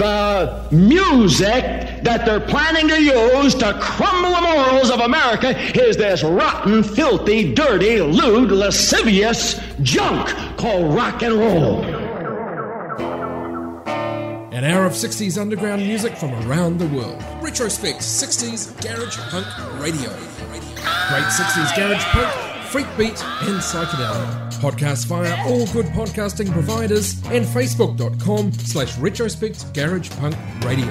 the music that they're planning to use to crumble the morals of America is this rotten, filthy, dirty, lewd, lascivious junk called rock and roll. An hour of 60s underground music from around the world. Retrospect 60s Garage Punk Radio. Great 60s Garage Punk, Freak Beat and Psychedelia. Podcast via all good podcasting providers and facebook.com/Retrospect Garage Punk Radio.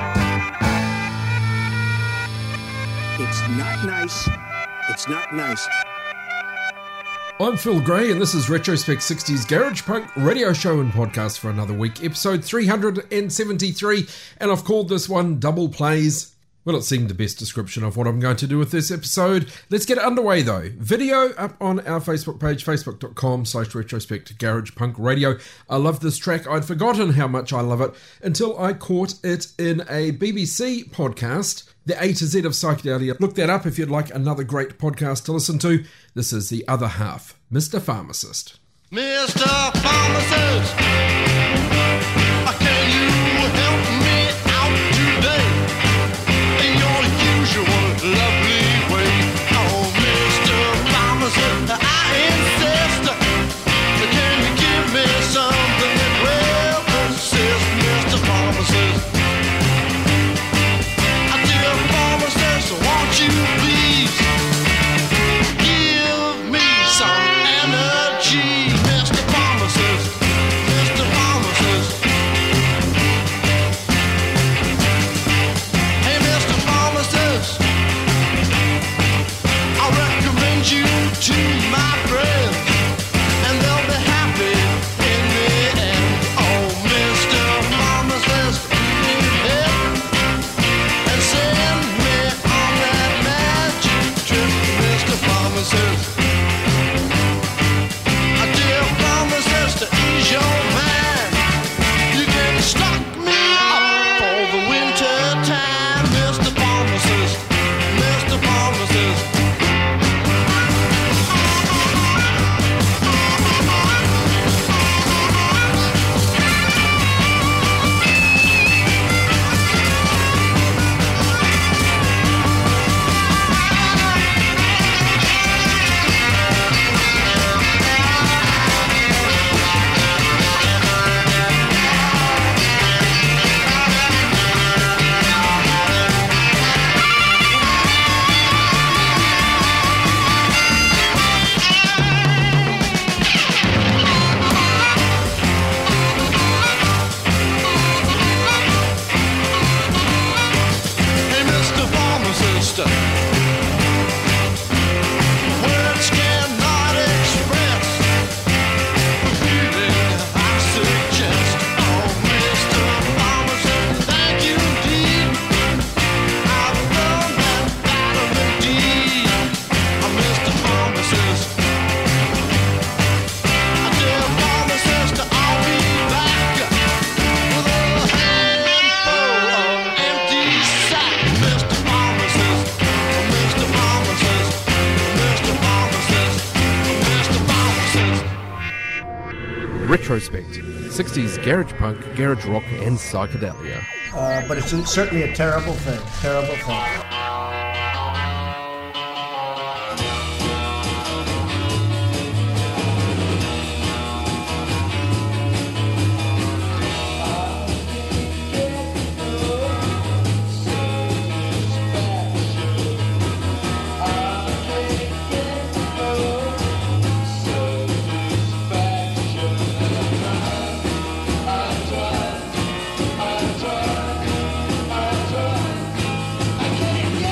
It's not nice. It's not nice. I'm Phil Gray, and this is Retrospect 60s Garage Punk radio show and podcast for another week, episode 373, and I've called this one Double Plays. Well, it seemed the best description of what I'm going to do with this episode. Let's get it underway though. Video up on our Facebook page, facebook.com/Retrospect Garage Punk Radio. I love this track. I'd forgotten how much I love it until I caught it in a BBC podcast, The A to Z of Psychedelia. Look that up if you'd like another great podcast to listen to. This is the other half, Mr. Pharmacist. Mr. Pharmacist, can you help me out today in your usual lovely way? Oh, Mr. Pharmacist, I insist. Can you give me something that will persist, Mr. Pharmacist? Dear Pharmacist, won't you please give me some energy, Mr. Pharmacist, Mr. Pharmacist. Hey, Mr. Pharmacist, I recommend you to my friends, and they'll be happy in the end. Oh, Mr. Pharmacist, need help, and send me on that magic trip, Mr. Pharmacist. Dear Pharmacist, to ease your mind, you can stock me up for the winter time, Mr. Pharmacist, Mr. Pharmacist. Hey, Mr. Pharmacist, words cannot express the feeling I suggest. Oh, Mr. Pharmacist, thank you indeed. I've found that vitamin D. Mr. Pharmacist, dear Pharmacist, I'll be back with a handful of empty sack, Mr. Pharmacist, Mr. Pharmacist, Mr. Pharmacist, Mr. Pharmacist. Retrospect 60s Garage Punk, Garage Rock and Psychedelia. But it's certainly a terrible thing. Terrible thing. I can't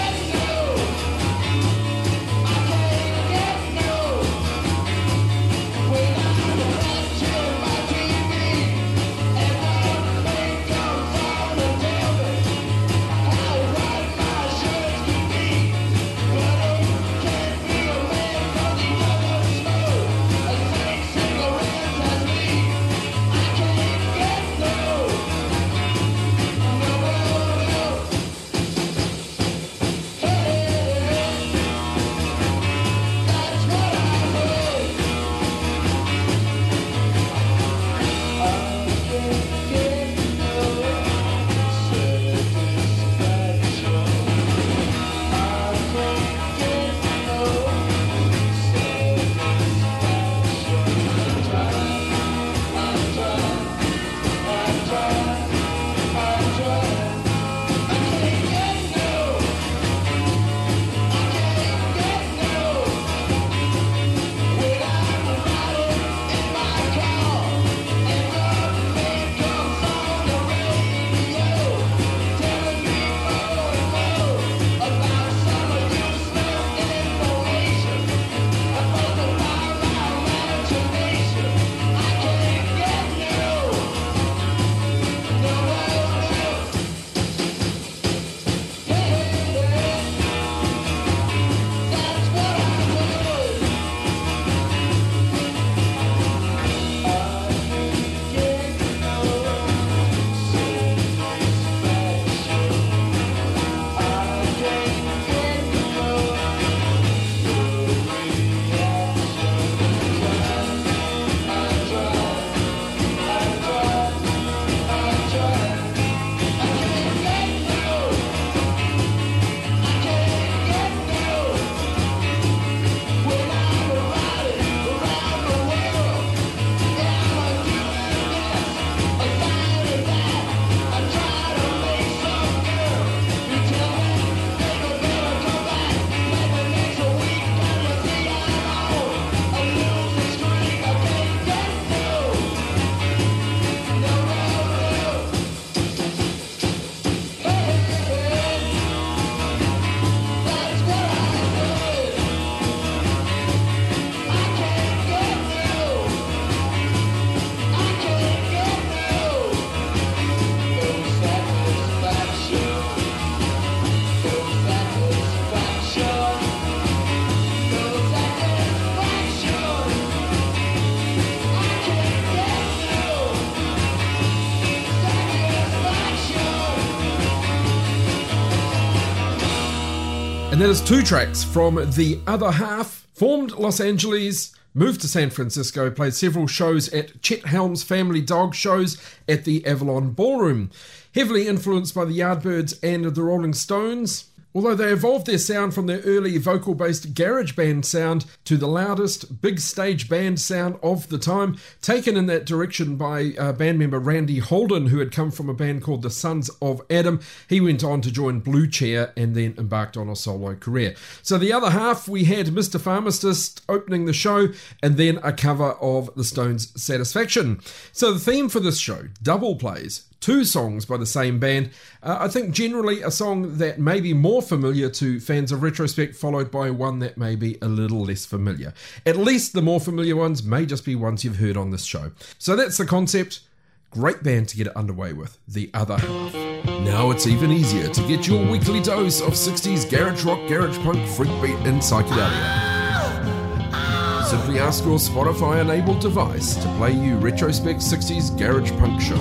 And that is 2 tracks from The Other Half. Formed Los Angeles, moved to San Francisco, played several shows at Chet Helms Family Dog shows at the Avalon Ballroom. Heavily influenced by the Yardbirds and the Rolling Stones, although they evolved their sound from their early vocal-based garage band sound to the loudest big stage band sound of the time, taken in that direction by band member Randy Holden, who had come from a band called the Sons of Adam. He went on to join Blue Chair and then embarked on a solo career. So The Other Half, we had Mr. Pharmacist opening the show, and then a cover of the Stones' Satisfaction. So the theme for this show, double plays, 2 songs by the same band. I think generally a song that may be more familiar to fans of Retrospect, followed by one that may be a little less familiar. At least the more familiar ones may just be ones you've heard on this show. So that's the concept. Great band to get it underway with, The Other Half. Now it's even easier to get your weekly dose of 60s garage rock, garage punk, freak beat and psychedelia. Simply ask your Spotify-enabled device to play you Retrospect 60s Garage Punk Show.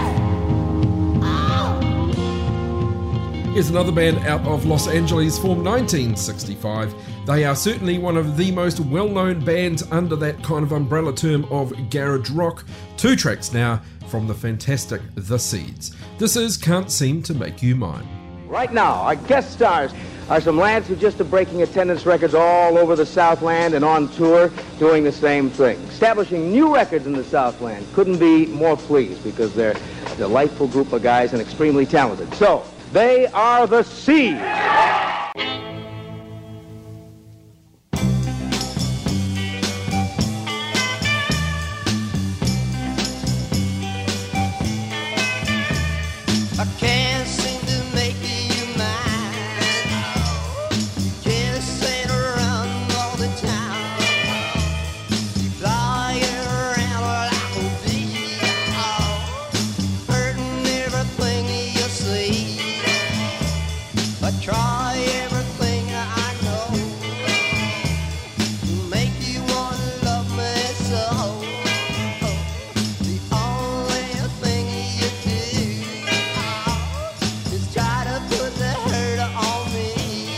Here's another band out of Los Angeles, formed 1965. They are certainly one of the most well-known bands under that kind of umbrella term of garage rock. 2 tracks now from the fantastic The Seeds. This is Can't Seem to Make You Mine. Right now, our guest stars are some lads who just are breaking attendance records all over the Southland and on tour doing the same thing. Establishing new records in the Southland. Couldn't be more pleased because they're a delightful group of guys and extremely talented. So, they are The Seeds. I can't seem to make you mine. Chasing around all the time. Flying around like a bee. Hurting everything you see. I try everything I know to make you want to love me so. The only thing you do is try to put the hurt on me.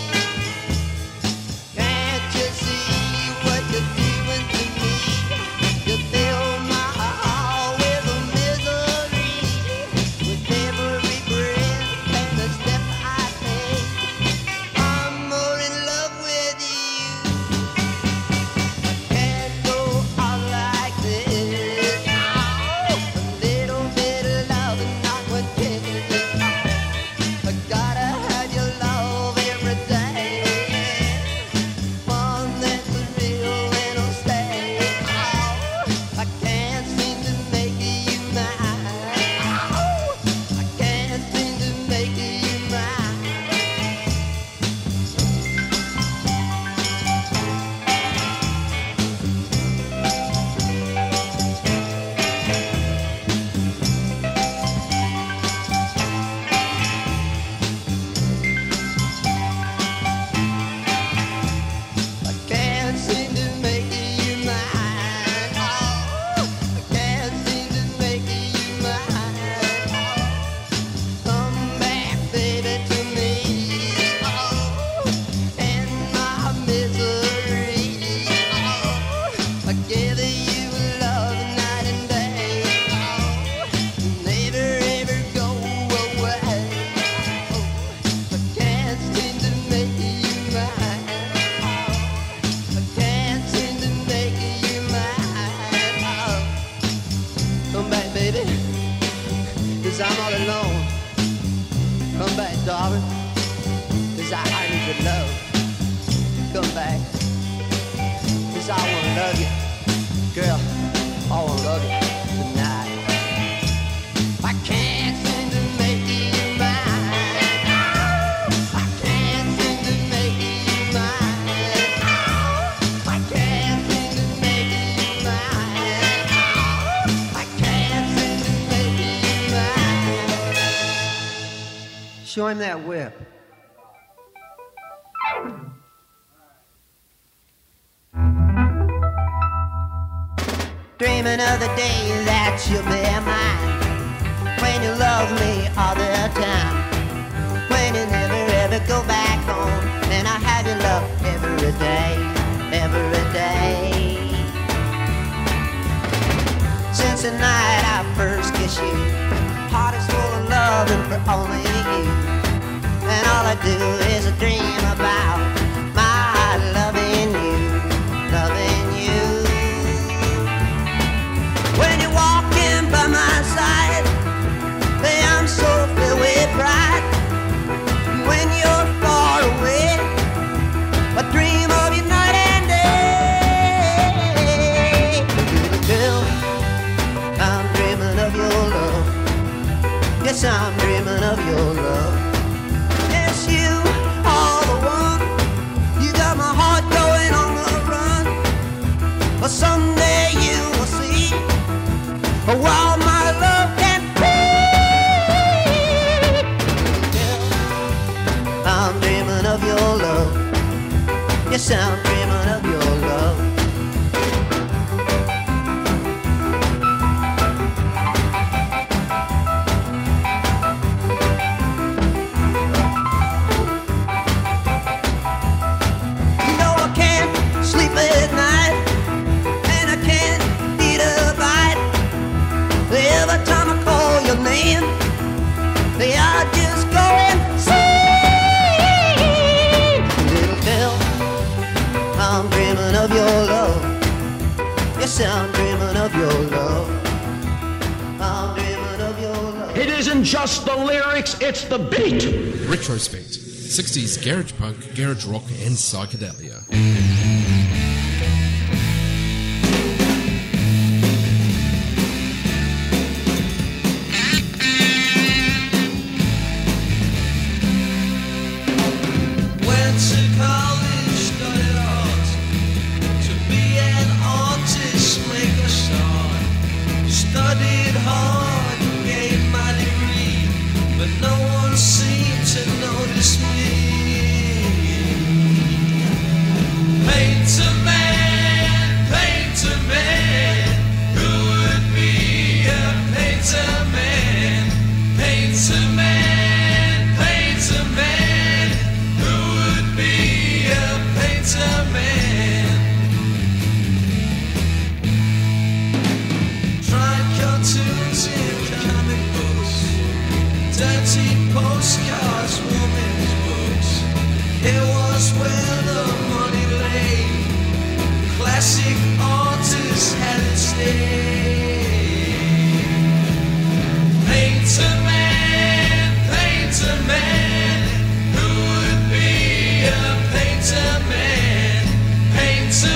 Can't you see what you're doing to me? You fill my heart with misery, with every breath and the step I take. I'm more in love with you. I can't go on like this. A little bit of love and not one kiss. I gotta have your love every day. One that's real and will stay. I can't seem to make you mine. I can't seem to make you mine. I can't seem to make you mine. I can't seem to make you mine. Come back, baby, to me. And my misery. I give you love night and day. Never ever go away. I can't seem to make you mine. I can't seem to make you mine. Come back, baby, 'cause I'm all alone. Come back, darling, 'cause I need your love. Come back, 'cause I wanna love you. Girl, I wanna love you tonight. I can't seem to make you mine. I can't seem to make you mine. I can't seem to make you mine. I can't seem to make you mine. Show him that whip. Dreaming of the day that you'll be mine. When you love me all the time. When you never ever go back home. and I have your love every day, every day. Since the night I first kissed you, heart is full of loving for only you, and all I do is dream about my loving you, loving you. When you're walking by my side, I'm so filled with pride. When you're far away, I dream of you night and day. Little girl, I'm dreaming of your love. Yes, I'm dreaming of your love. Yes, you are the one. You got my heart going on the run. But someday you will see while my love can be. I'm dreaming of your love. Yes, I'm dreaming of your love. You know I can't sleep at night, and I can't eat a bite. Every time I call your name, I just go insane. Little girl, I'm dreaming of your love. Yes, I'm dreaming of your love. I'm dreaming of your love. It isn't just the lyrics, it's the beat. Retrospect 60s garage punk, garage rock, and psychedelia. Went to college, studied art, to be an artist, make a start. Studied hard, gained my degree, but no one seemed to notice me. Painter man, who would be a painter man? Painter man, who would be a painter man? Tried cartoons in comic books, dirty postcards, women's books. It was where the money lay. Classic artists had it stay. Painter man, who would be a painter man? Painter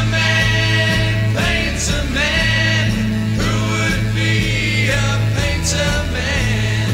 man, who would be a painter man?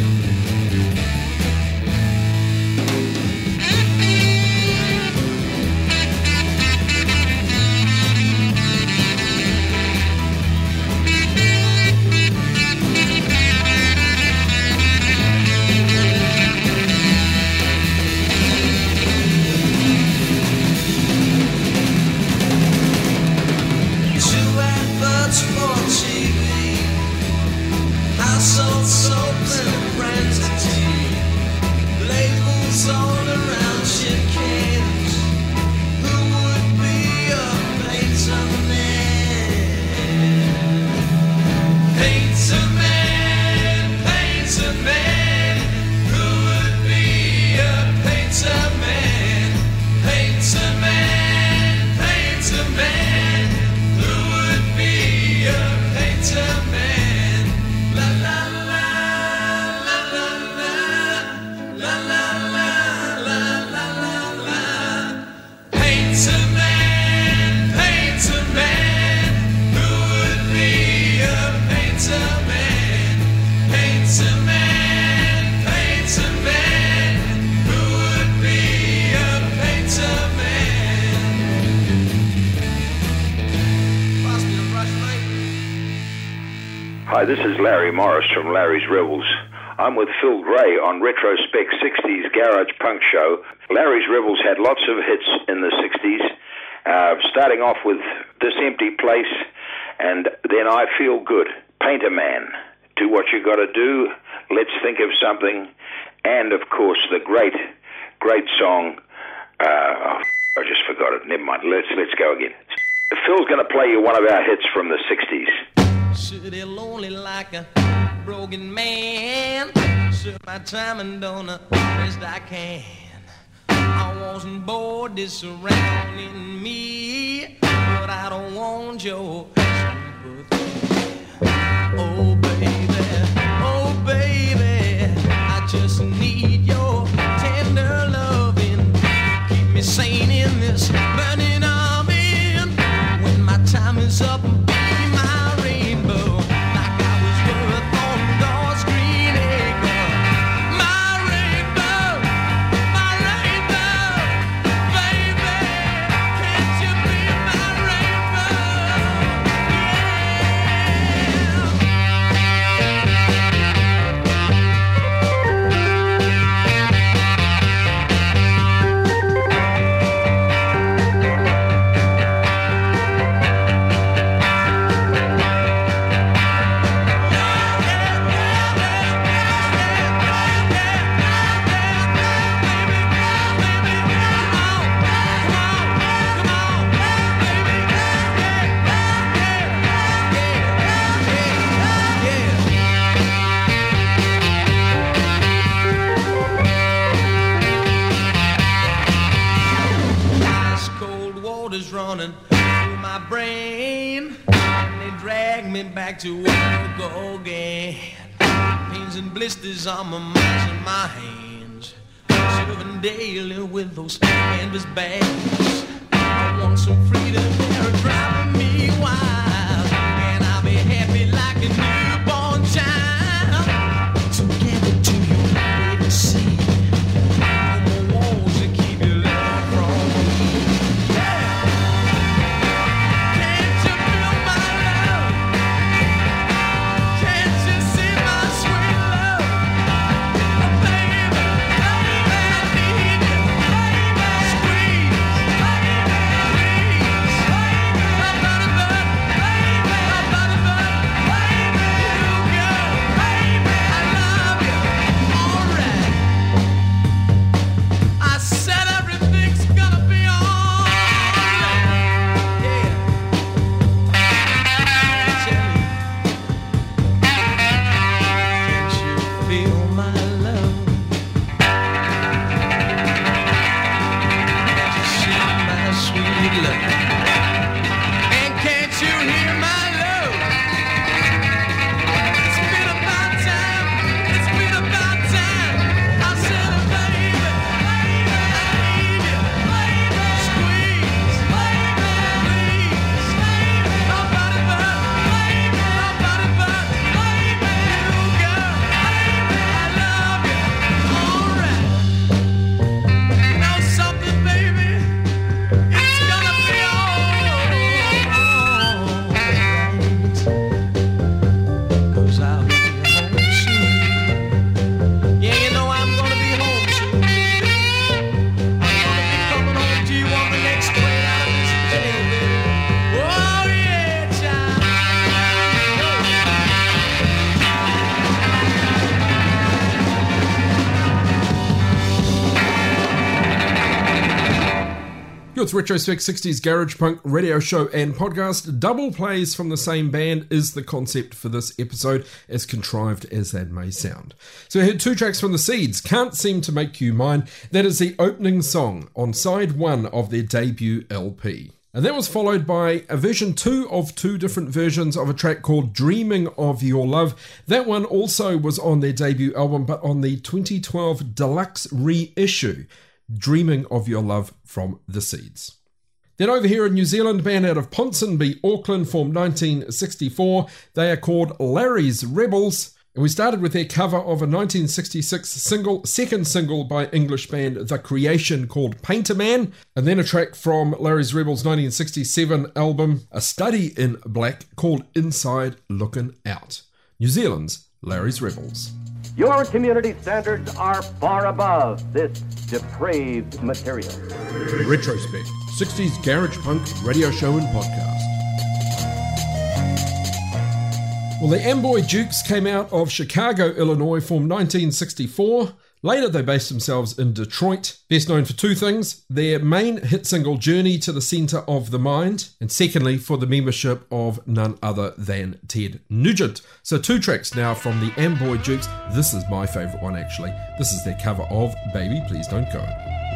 Two adverts for TV, household soap and brands of tea, labels all around shit cans. Who would be a painter man? Painter man, who would be a painter man? Painter man, who would be a painter man? La la la, la la la, la la la, la la la la. Painter man, who would be a painter man? Painter man, who would be a painter man? Pass me the brush, mate. Hi, this is Larry Morris from Larry's Rebels. I'm with Phil Gray on Retrospect 60s Garage Punk Show. Larry's Rebels had lots of hits in the 60s, starting off with This Empty Place, and then I Feel Good, Painter Man, Do What You Gotta Do, Let's Think of Something, and of course the great song I just forgot it. Never mind. Let's go again. Phil's going to play you one of our hits from the 60s. City lonely like a broken man. Serve my time and done the best I can. I wasn't bored, it's surrounding me, but I don't want your sympathy. Oh baby, I just need your tender loving. Keep me sane in this burning oven. When my time is up, be my rainbow, like I was worth on God's green acre. My rainbow, baby, can't you be my rainbow? Ice cold water's running through my brain, and they drag me back to work again. Pains and blisters on my minds and my hands, serving daily with those canvas bags. I want some freedom, they're driving me wild, and I'll be happy like a newborn child. So give it to you, wait and see. No more walls to keep your love from me. Yeah. Can't you feel my love? Can't you see my sweet love? Baby, I need you. Squeeze, please. I'm not a bird, you go, I love you, alright. I said everything's gonna be alright. Yeah. Can't you feel my love? Can't you see my sweet love? And can't you hear my love? It's been about time. It's been about time. I said, baby, I need you. Squeeze, please. Nobody but you, girl. I love you. Alright. You know something, baby? It's gonna be alright. 'Cause I'll be home soon. Yeah, you know I'm gonna be home soon, baby. I'm gonna be coming home to you on the next train out of this jail, baby. Oh yeah, child. It's Retrospect 60s Garage Punk radio show and podcast. Double plays from the same band is the concept for this episode, as contrived as that may sound. So I heard two tracks from the Seeds, Can't Seem to Make You Mine. That is the opening song on side 1 of their debut LP. And that was followed by a version 2 of 2 different versions of a track called Dreaming of Your Love. That one also was on their debut album, but on the 2012 deluxe reissue, Dreaming of Your Love from the Seeds. Then over here, a New Zealand band out of Ponsonby, Auckland, formed 1964. They are called Larry's Rebels. And we started with their cover of a 1966 single, second single by English band The Creation called Painter Man. And then a track from Larry's Rebels' 1967 album, A Study in Black, called Inside Looking Out. New Zealand's Larry's Rebels. Your community standards are far above this depraved material. Retrospect, 60s Garage Punk radio show and podcast. Well, the Amboy Dukes came out of Chicago, Illinois, formed 1964. Later, they based themselves in Detroit, best known for two things: their main hit single, Journey to the Center of the Mind, and secondly, for the membership of none other than Ted Nugent. So 2 tracks now from the Amboy Dukes. This is my favourite one, actually. This is their cover of Baby Please Don't Go.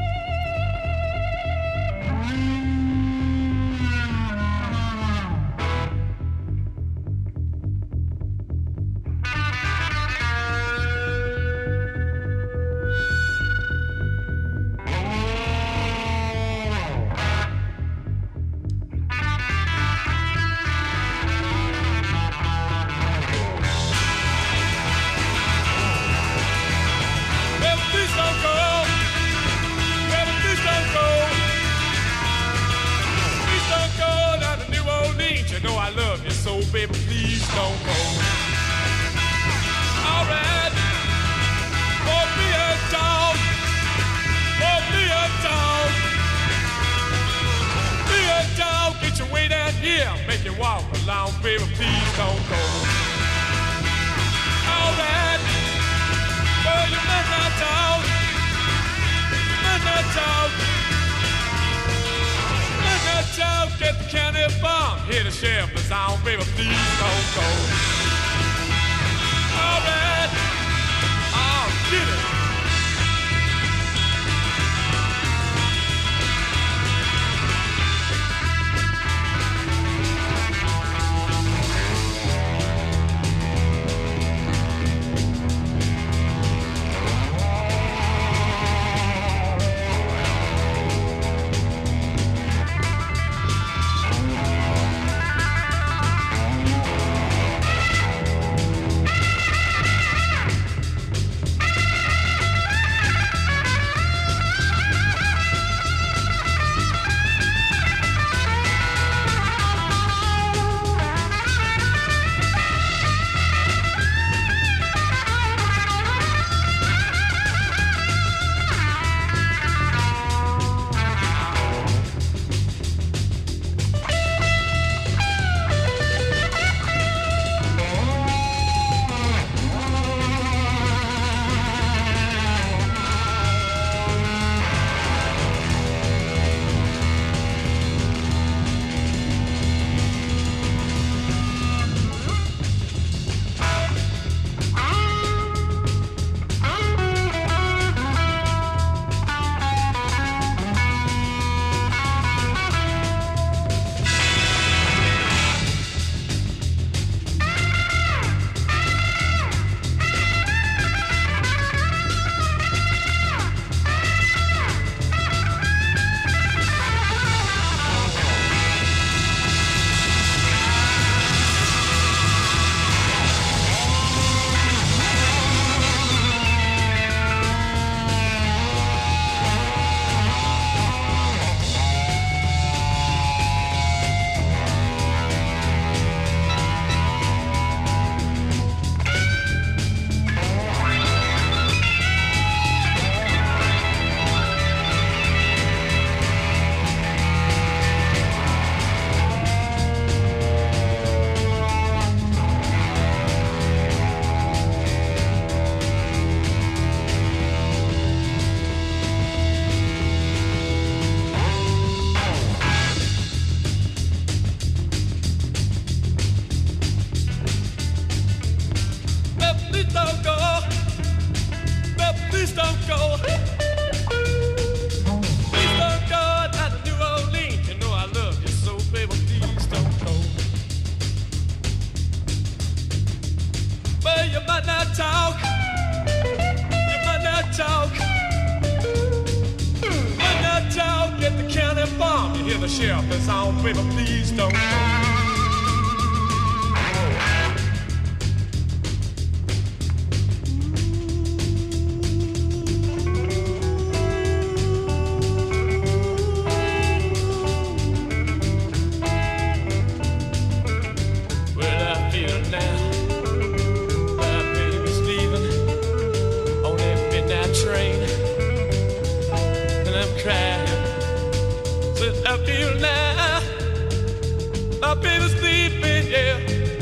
the sheriff is on, baby, please don't go.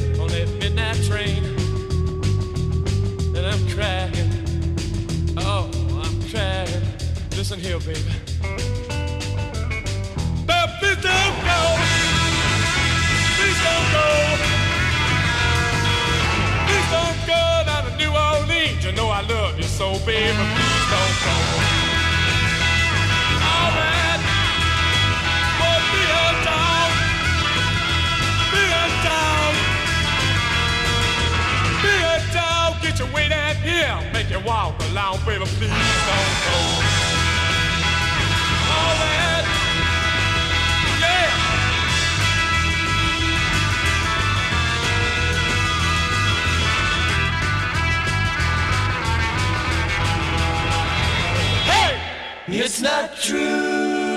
Oh. Listen here, baby. But please don't go. Please don't go. Please don't go down to New Orleans. You know I love you so, baby. Please don't go. All right. Well, be a dog. Be a dog. Be a dog. Get your weight out here. Make you walk along, baby. Please don't go. All right. Yeah. It's not true.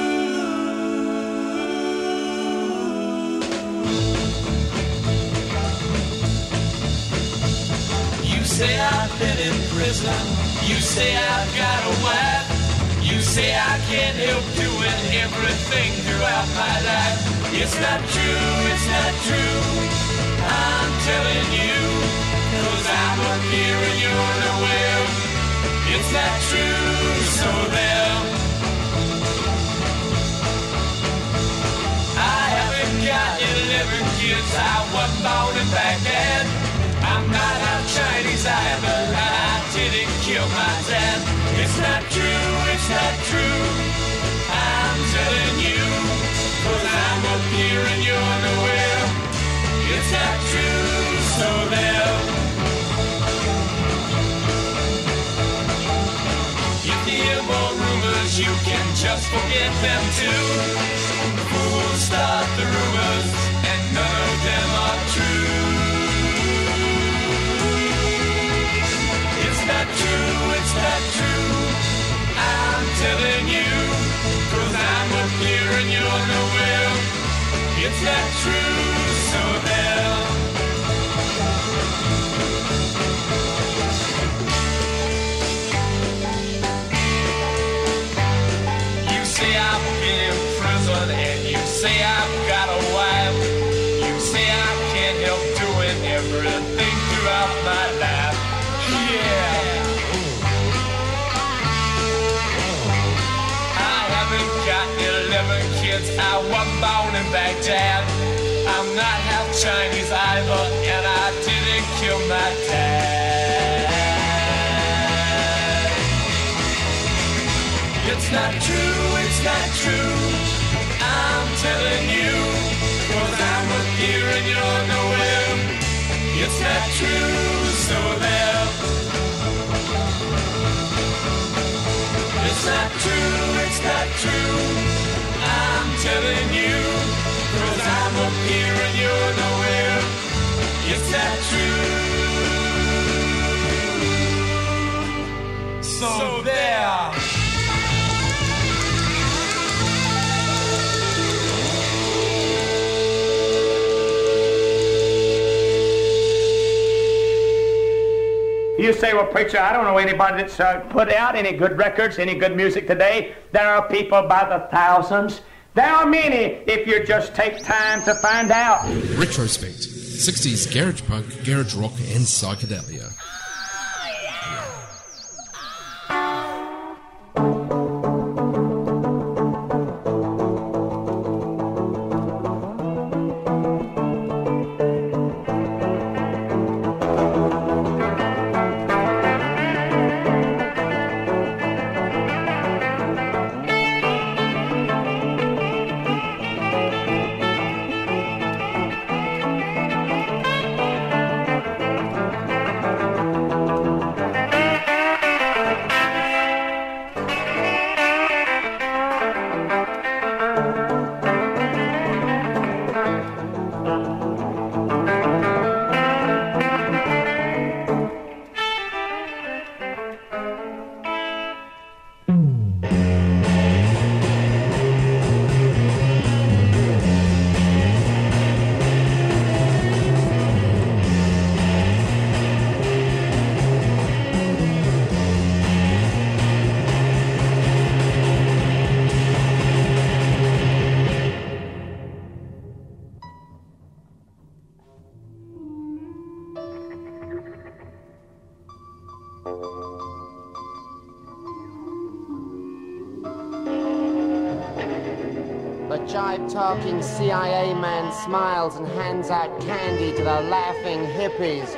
You say I've been in prison. You say I've got a wife. You say I can't help doing everything throughout my life. It's not true, it's not true. I'm telling you, 'cause I'm up here and you're nowhere. It's not true, so there. I haven't got 11 kids, I wasn't born in Baghdad. I'm not half Chinese either, I didn't kill my dad. It's not true, it's not true. I'm telling you, 'cause I'm up here and you're nowhere. It's not true, so there. If you hear more rumors, you can just forget them too. Fools start the rumors, and none of them are true. It's not true, it's not true. I'm telling you, 'cause I'm up here and you're nowhere. It's not true, so there. You say I've been in prison and you say I've got a wife. You say I can't help doing everything throughout my life. Yeah. I haven't got 11 kids. I wasn't born in Baghdad. I'm not half Chinese either, and I didn't kill my dad. It's not true, it's not true. I'm telling you, 'cause I'm up here and you're nowhere. It's not true, so there. It's not true, it's not true. I'm telling you, 'cause I'm up here and you're nowhere. It's not true. So there. You say, well, preacher, I don't know anybody that's put out any good records, any good music today. There are people by the thousands. There are many if you just take time to find out. Retrospect, 60s garage punk, garage rock and psychedelia. jive-talking CIA man smiles and hands out candy to the laughing hippies.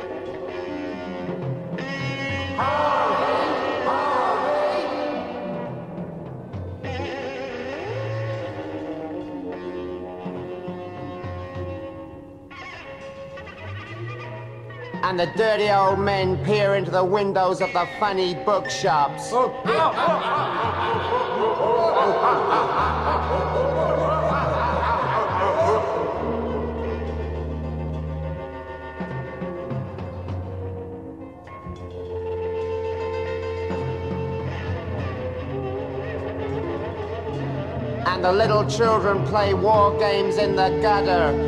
And the dirty old men peer into the windows of the funny bookshops. And the little children play war games in the gutter.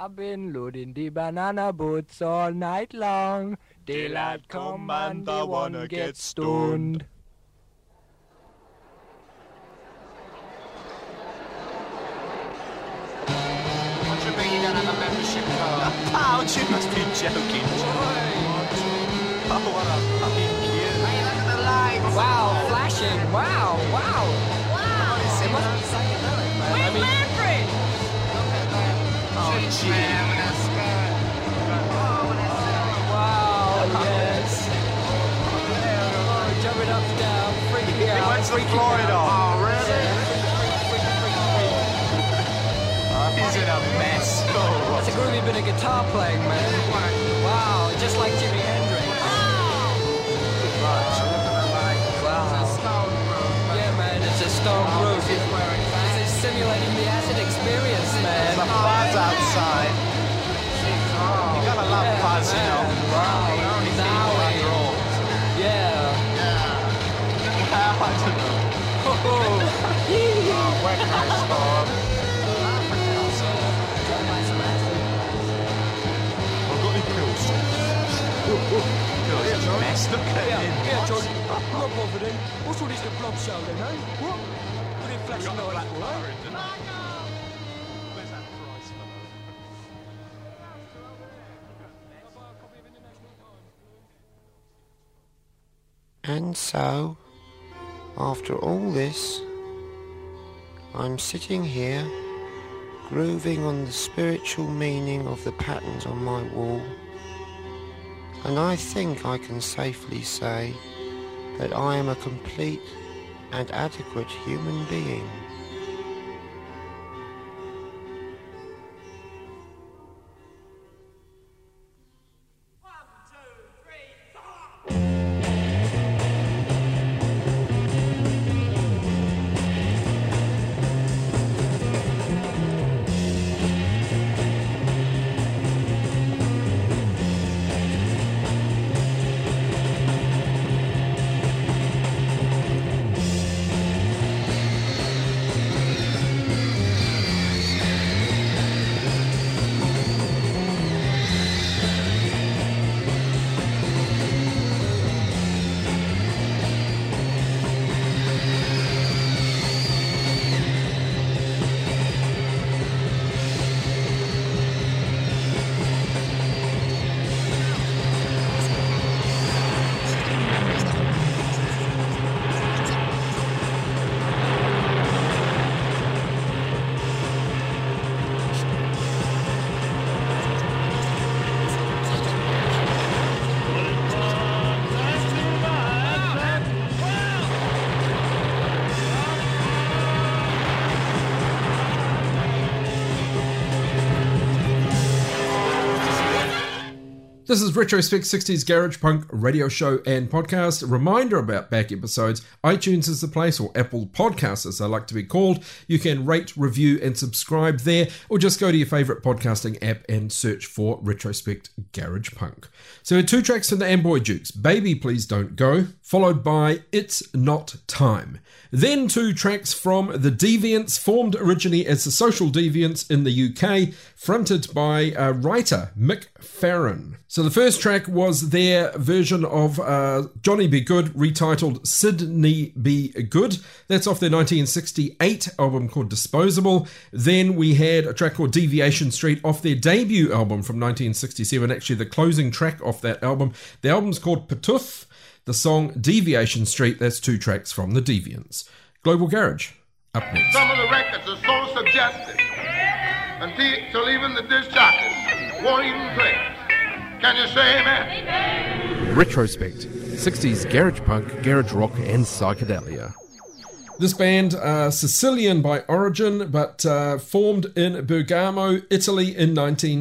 I've been loading the banana boats all night long. Daylight come and they wanna get stoned. What do you mean you don't have a membership card? Ouch, you must be joking. Oh, what a fucking cute. Hey, look at the lights. Wow, flashing. Wow. It must be psychedelic, man. Where's Manfred? Oh, gee. Wow, yes. Oh, jumping up and down, freaking out. When's the Florida? Oh, really? He's in a mess. Oh. That's a groovy bit of guitar playing, man. Wow, just like Jimi Hendrix. Wow. Yeah, man, it's a stone groove. This is simulating the acid experience, man. There's a buzz outside. You gotta love buzz, you know. Wow. Yeah. Well, I don't know. Wet nice storm. I've got any pills. Mess, look at him. Yeah, John. I'm not bothered then. What's all this the blob show then, eh? What? Put in flashing lights for, eh? Where's that price fellow? And so, after all this, I'm sitting here, grooving on the spiritual meaning of the patterns on my wall, and I think I can safely say that I am a complete and adequate human being. This is Retrospect 60s Garage Punk radio show and podcast. A reminder about back episodes. iTunes is the place, or Apple Podcasts as they like to be called. You can rate, review and subscribe there, or just go to your favourite podcasting app and search for Retrospect Garage Punk. So 2 tracks from the Amboy Dukes. Baby Please Don't Go, followed by It's Not Time. Then 2 tracks from The Deviants, formed originally as the Social Deviants in the UK, fronted by writer Mick Farron. So the first track was their version of Johnny B. Good, retitled Sydney B. Good. That's off their 1968 album called Disposable. Then we had a track called Deviation Street off their debut album from 1967, actually the closing track off that album. The album's called Patouf. The song Deviation Street, that's 2 tracks from The Deviants. Global Garage, up next. Some of the records are so suggestive until even the disc jockeys won't even play. Can you say amen? Retrospect, 60s garage punk, garage rock and psychedelia. This band, Sicilian by origin, but formed in Bergamo, Italy in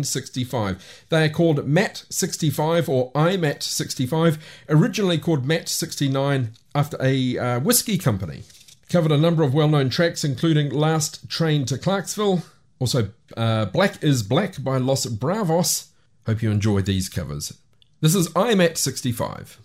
1965. They are called Matt 65 or iMatt 65, originally called Matt 69 after a whiskey company. Covered a number of well-known tracks, including Last Train to Clarksville, also Black is Black by Los Bravos. Hope you enjoy these covers. This is iMatt 65.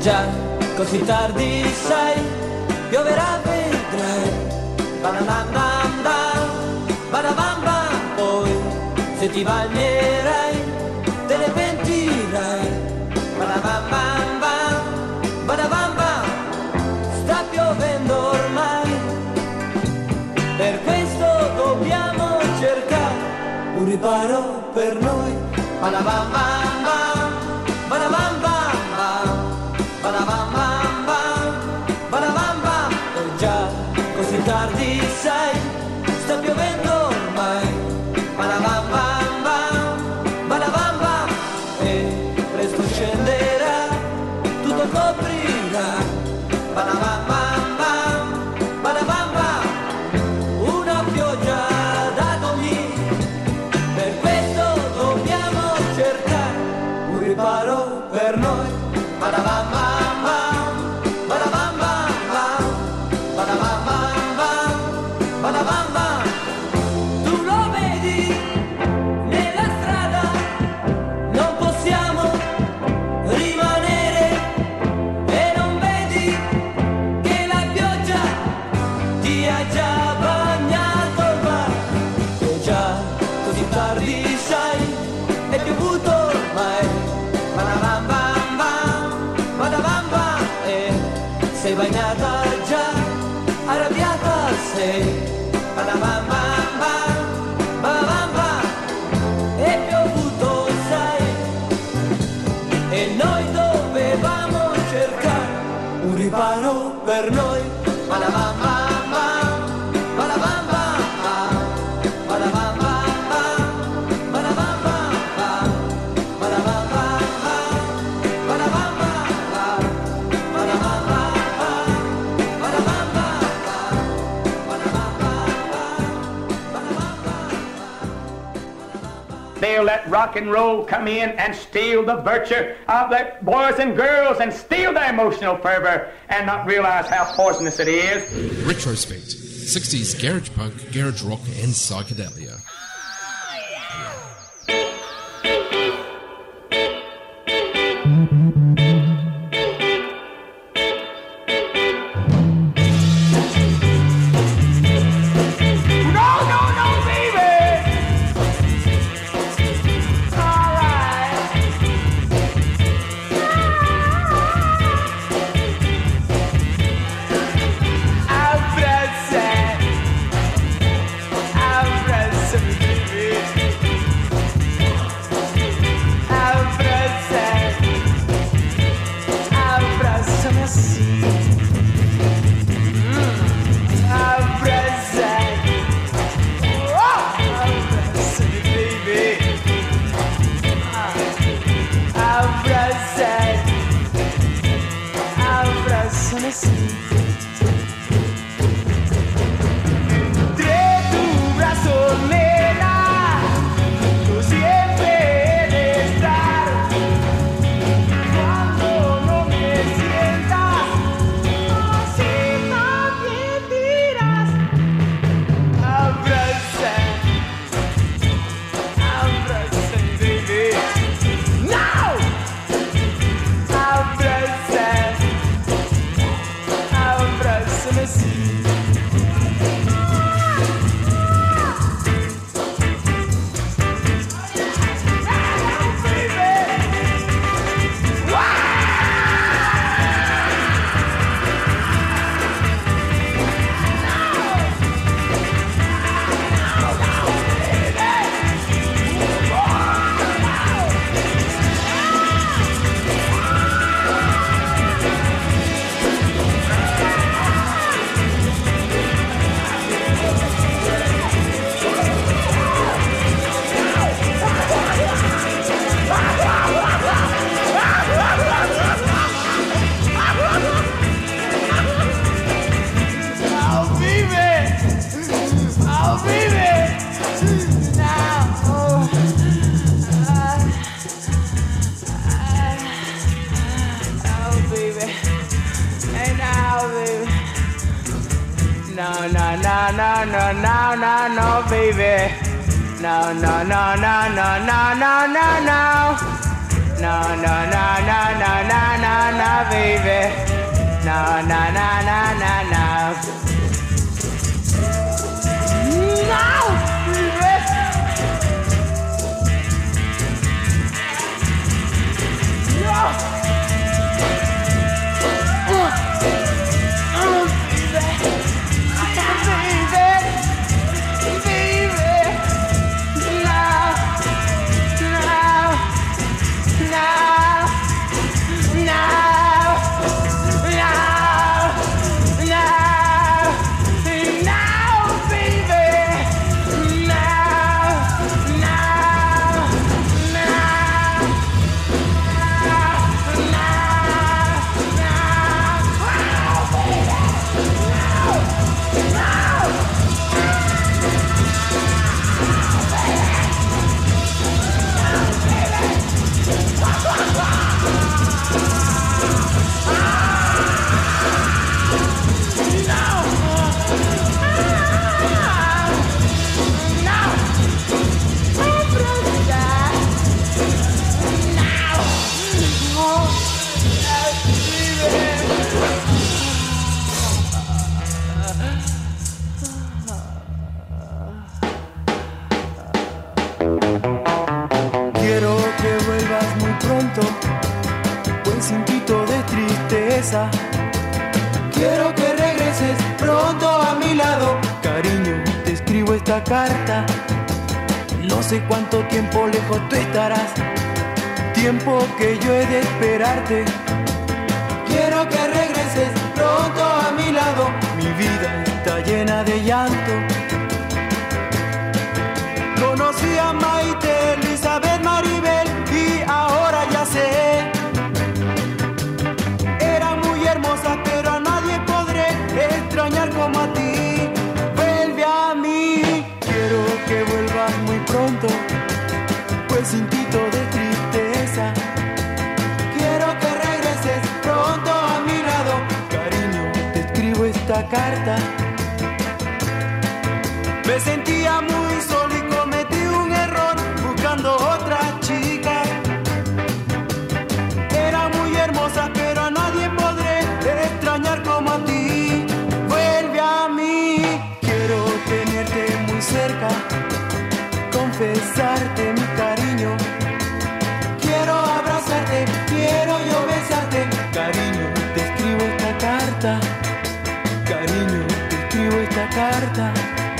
già così tardi sai, pioverà vedrai. Ba-da-bam-bam-bam, ba-da-bam-bam. Poi se ti bagnerai te ne pentirai. Ba-da-bam-bam-bam, ba-da-bam-bam. Sta piovendo ormai, per questo dobbiamo cercare un riparo per noi. Ba-da-bam-bam-bam, ba-da-bam-bam-bam, ba-da-bam-bam-bam, ba-da-bam-bam. E già così tardi sai, sta piovendo ormai. Ba-da-bam-bam-bam, ba-da-bam-bam. E presto scenderà, tutto coprirà. Ba-da-bam-bam-bam, ba-da-bam-bam. Una pioggia da domani, per questo dobbiamo cercare un riparo per noi. Ba-da-bam-bam-bam, ba-da-bam-bam-bam, ba-da-bam-bam-bam, ba-da-bam-bam. Tu lo vedi nella strada, non possiamo rimanere, e non vedi che la pioggia ti ha già bagnato ormai. E già così tardi sai, è piovuto ormai. Ba-da-bam-bam-bam, ba-da-bam-bam. E sei bagnata già, arrabbiata sei. Ba-da-bam-bam-bam, ba-da-bam-bam. È piovuto sai, e noi dovevamo cercare un riparo per noi. Ba-da-bam-bam-bam, ba-da-bam-bam-bam, ba-da-bam-bam-bam, ba-da-bam-bam-bam, ba-da-bam-bam-bam, ba-da-bam-bam-bam, They'll let rock and roll come in and steal the virtue of the boys and girls and steal their emotional fervor and not realize how poisonous it is. Retrospect, 60s garage punk, garage rock and psychedelia. No, baby. No, no, no, no, no, no, no, no, no. Na na na na na na na na, baby. Na na na na na na. No, baby. Quiero que vuelvas muy pronto, buen cintito de tristeza. Quiero que regreses pronto a mi lado. Cariño, te escribo esta carta. No sé cuánto tiempo lejos tú estarás, tiempo que yo he de esperarte. Quiero que regreses pronto a mi lado. Mi vida está llena de llanto. Conocí a Maite, Elizabeth, Maribel y ahora ya sé. Eran muy hermosas, pero a nadie podré extrañar como a ti. Vuelve a mí. Quiero que vuelvas muy pronto, pues cintito de tristeza. Quiero que regreses pronto a mi lado. Cariño, te escribo esta carta. Me sentía muy solo y cometí un error buscando otra chica. Era muy hermosa, pero a nadie podré extrañar como a ti. Vuelve a mí. Quiero tenerte muy cerca, confesarte mi cariño. Quiero abrazarte, quiero yo besarte. Cariño, te escribo esta carta. Cariño, te escribo esta carta.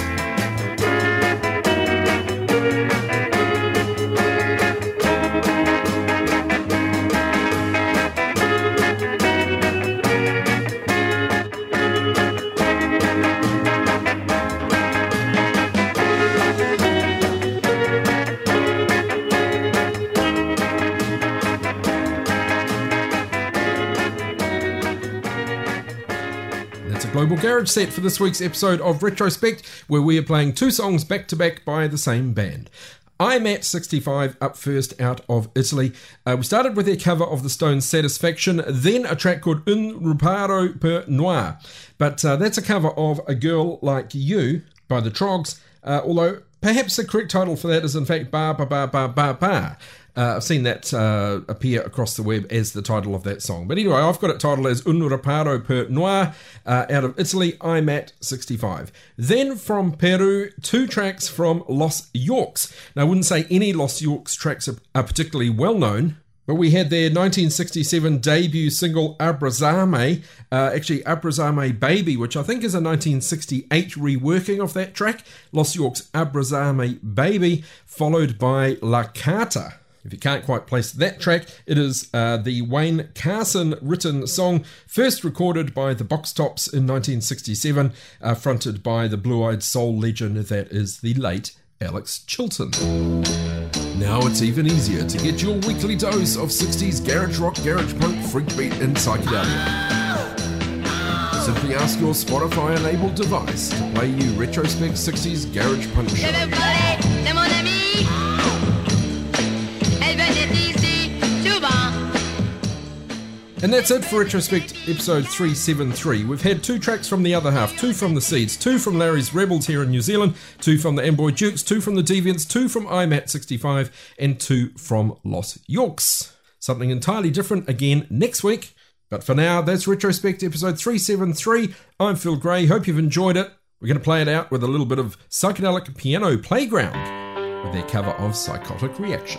Global Garage set for this week's episode of Retrospect, where we are playing two songs back to back by the same band. I'm at 65 up first out of Italy. We started with their cover of the Stones' Satisfaction, then a track called Un Riparo per Noir. But that's a cover of A Girl Like You by the Trogs, although perhaps the correct title for that is in fact Ba Ba Ba Ba Ba Ba. I've seen that appear across the web as the title of that song. But anyway, I've got it titled as Un Riparo per Noir out of Italy. I'm at 65. Then from Peru, two tracks from Los Yorks. Now, I wouldn't say any Los Yorks tracks are particularly well known, but we had their 1967 debut single Abrazame, actually Abrazame Baby, which I think is a 1968 reworking of that track. Los Yorks' Abrazame Baby, followed by La Carta. If you can't quite place that track, it is the Wayne Carson written song, first recorded by the Box Tops in 1967, fronted by the blue-eyed soul legend that is the late Alex Chilton. Now it's even easier to get your weekly dose of 60s garage rock, garage punk, freak beat and psychedelia. Simply ask your Spotify-enabled device to play you Retrospect 60s Garage Punk Show. And that's it for Retrospect episode 373. We've had two tracks from the other half, two from the Seeds, two from Larry's Rebels here in New Zealand, two from the Amboy Dukes, two from the Deviants, two from I'm at 65, and two from Los Yorks. something entirely different again next week. But for now, that's Retrospect episode 373. I'm Phil Gray. Hope you've enjoyed it. We're going to play it out with a little bit of Psychedelic Piano Playground with their cover of Psychotic Reaction.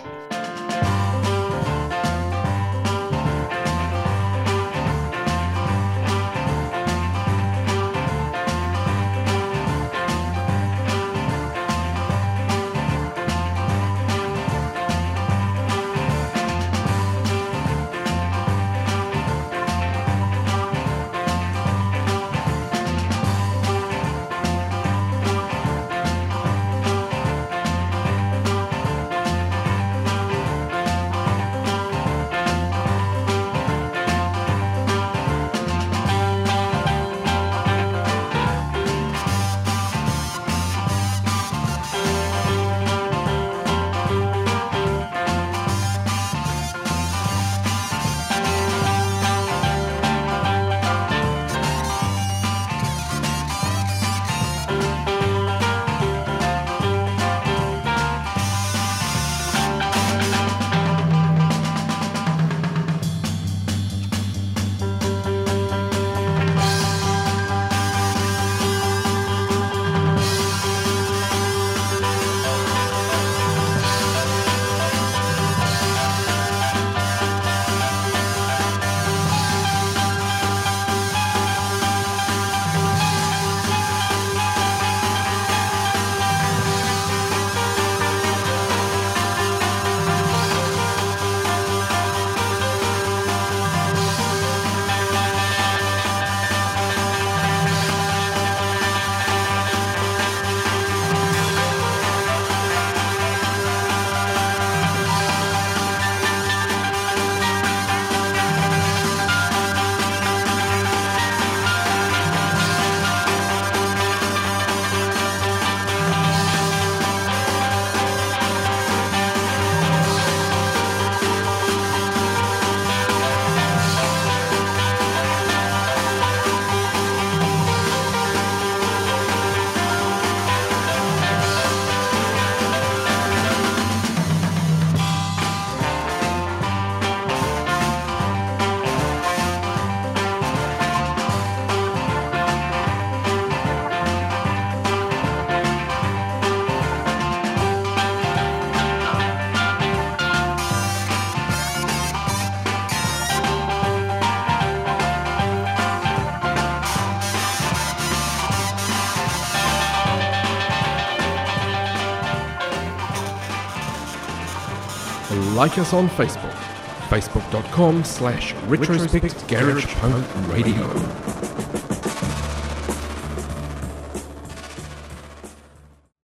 Like us on Facebook, facebook.com/Retrospect Garage Punk Radio.